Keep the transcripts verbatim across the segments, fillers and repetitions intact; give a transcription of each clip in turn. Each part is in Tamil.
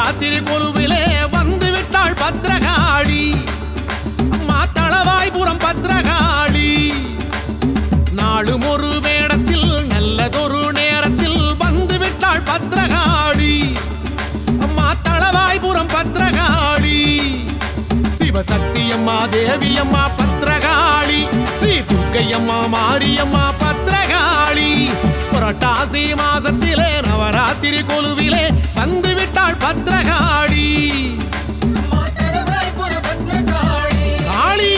நவராத்திரி கொலுவிலே வந்து விட்டாள் பத்ரகாளி. அம்மா தளவாய்புரம் பத்ரகாளி. நாளும் ஒரு வேடத்தில் நல்லதொரு நேரத்தில் வந்து விட்டாள் பத்ரகாளி. அம்மா தளவாய்புரம் பத்ரகாளி. சிவசக்தியம்மா தேவியம்மா பத்ரகாளி. ஸ்ரீ துர்க்கையம்மா மாரியம்மா பத்ரகாளி. புரட்டாசி மாசத்திலே நவராத்திரி கொலுவிலே வந்து விட்டாள் பத்ரகாளி. காளி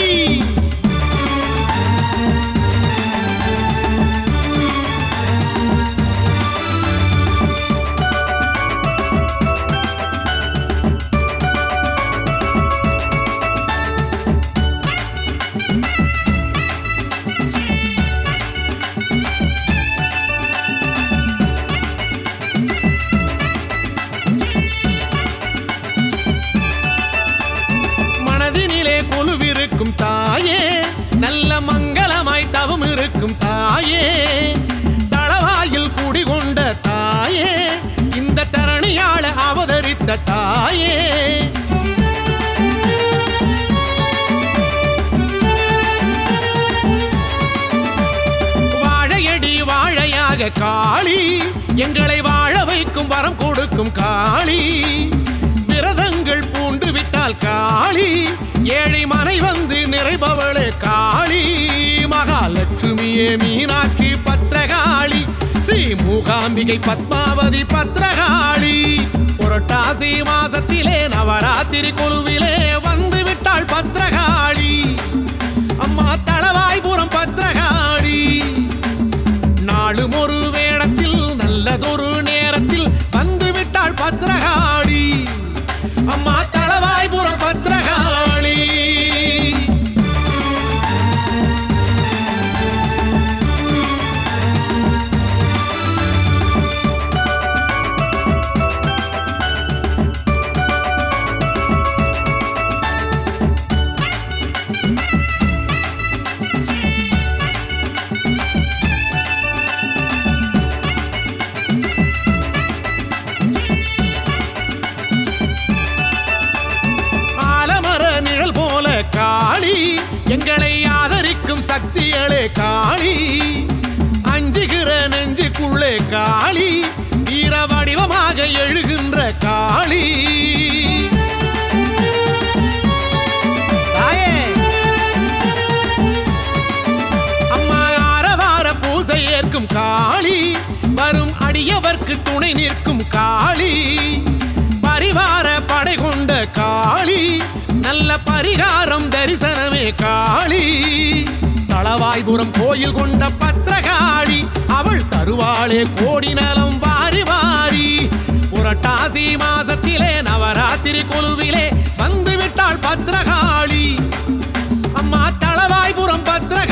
கொலுவிருக்கும் தாயே, நல்ல மங்களமாய் தவம் இருக்கும் தாயே, தளவாயில் குடிகொண்ட தாயே, இந்த தரணியாள அவதரித்த தாயே. வாழையடி வாழையாக காளி, எங்களை வாழ வைக்கும் வரம் கொடுக்கும் காளி. விரதங்கள் பூண்டு விட்டால் காளி, ஏழை மனை வந்து நிறைபவளே காளி. மகாலட்சுமியே மீனாட்சி பத்ரகாளி. ஸ்ரீ மூகாம்பிகை பத்மாவதி பத்ரகாளி. புரட்டாசி மாசத்திலே நவராத்திரி கொலுவிலே வந்து விட்டாள் பத்ரகாளி. அம்மா தளவாய்புரம் பத்ரகாளி. நாளும் ஒரு வேடத்தில் நல்லதொரு நேரத்தில் வந்து விட்டாள் பத்ரகாளி. அம்மா தளவாய்புரம் பத்ரகாளி. காளி, எங்களை ஆதரிக்கும் சக்திகளே காளி. அஞ்சுகிற நெஞ்சுக்குள்ளே காளி, வீர வடிவமாக எழுகின்ற காளி. அம்மா ஆரவார பூசை ஏற்கும் காளி, வரும் அடியவர்க்கு துணை நிற்கும் காளி. பரிவார படை கொண்ட காளி, நல்ல பரிகாரம் தரிசனமே காளி. தளவாய்புரம் கோயில் கொண்ட பத்ரகாளி, அவள் தருவாளே கோடி நலம் வாரி வாரி. புரட்டாசி மாசத்திலே நவராத்திரி கொலுவிலே வந்து விட்டாள் பத்ரகாளி. அம்மா தளவாய்புரம் பத்ரகாளி.